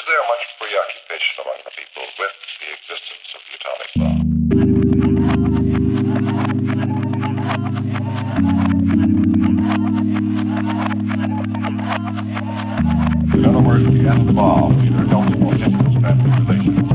there much preoccupation among the people with the existence of the atomic bomb? In other words, the atom bomb neither helps nor hinders family relations.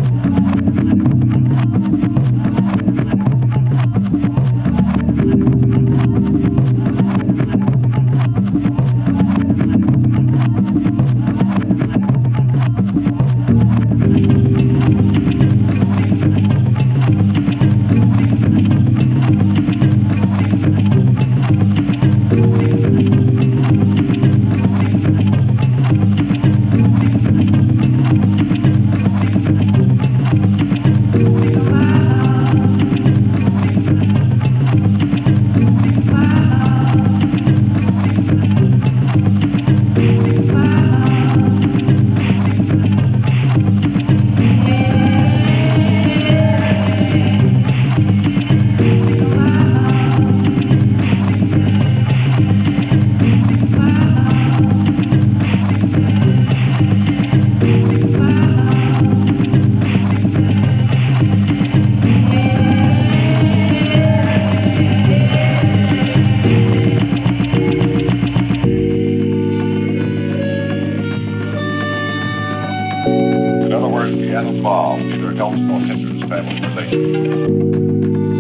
In other words, the atom bomb neither helps nor hinders family relations.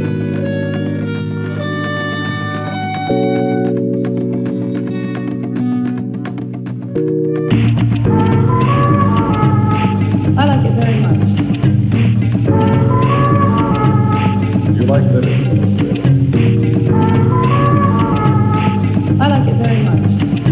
I like it very much. You like that? I like it very much.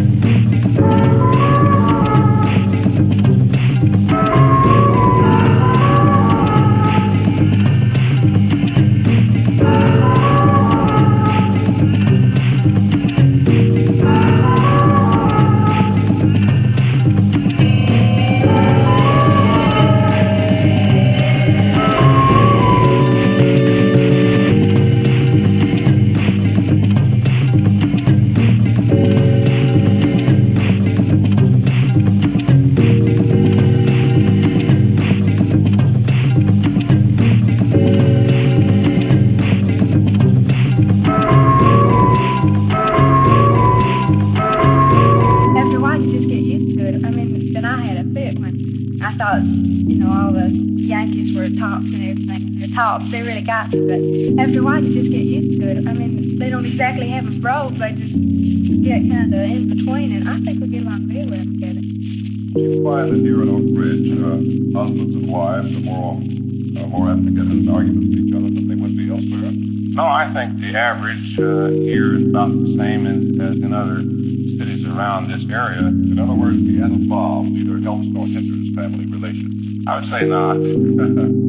Then I had a fit when I thought, all the Yankees were tops and everything. They're tops, they really got you. But after a while, you just get used to it. They don't exactly have a bro, they just get kind of in between. And I think we get along really well together. You find that here in Oak Ridge, husbands and wives are more apt to get into arguments with each other than they would be elsewhere? No, I think the average here is about the same as in other cities around this area. In other words, the atom bomb neither helps nor hinders family relations. I would say not.